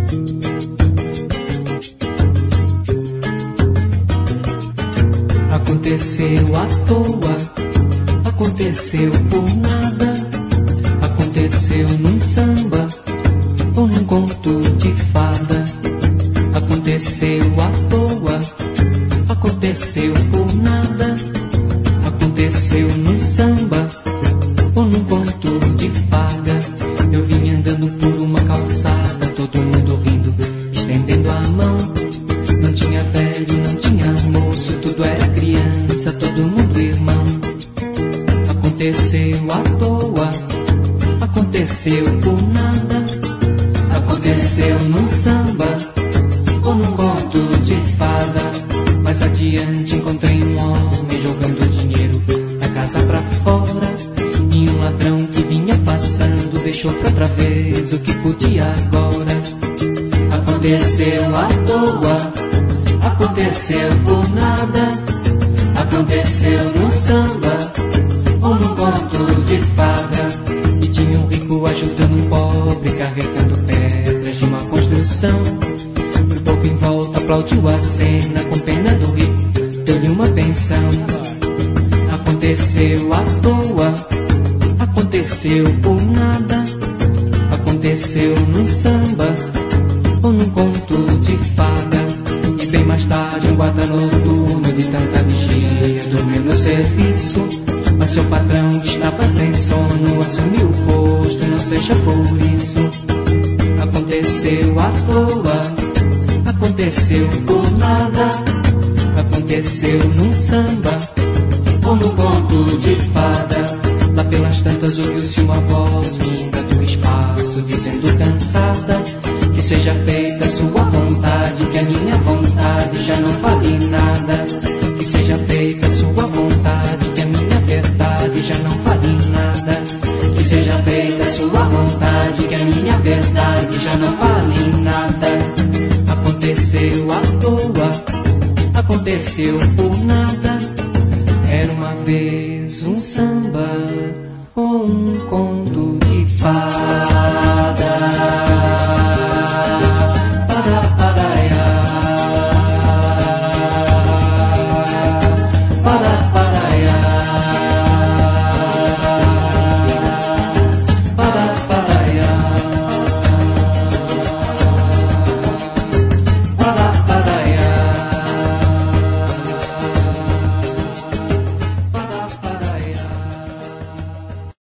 Aconteceu à toa, aconteceu por nada, aconteceu num samba ou num conto de fada. Aconteceu à toa, aconteceu por nada, aconteceu num samba ou num conto de fada. Eu vim andando por uma calçada, todo mundo rindo, estendendo a mão. Não tinha velho, não tinha moço, tudo era criança, todo mundo irmão. Aconteceu à toa, aconteceu por nada, aconteceu num samba ou num conto de fada. Mais adiante encontrei um homem jogando dinheiro da casa pra fora, e um ladrão que vinha passando deixou pra outra vez o que podia agora. Aconteceu à toa, aconteceu por nada, aconteceu no samba ou no conto de fada. E tinha um rico ajudando um pobre, carregando pedras de uma construção. E o povo em volta aplaudiu a cena, com pena do rico, deu-lhe uma pensão. Aconteceu à toa, aconteceu por nada, aconteceu no samba ou num conto de fada. E bem mais tarde um guarda noturno, de tanta vigia, dormiu no serviço. Mas seu patrão estava sem sono, assumiu o posto, não seja por isso. Aconteceu à toa, aconteceu por nada, aconteceu num samba ou num conto de fada. Lá pelas tantas ouviu-se uma voz vinda do espaço, dizendo cansada: que seja feita a sua vontade, que a minha vontade já não vale nada. Que seja feita a sua vontade, que a minha verdade já não vale nada. Que seja feita a sua vontade, que a minha verdade já não vale nada. Aconteceu à toa, aconteceu por nada. Era uma vez um samba ou um conto de fada.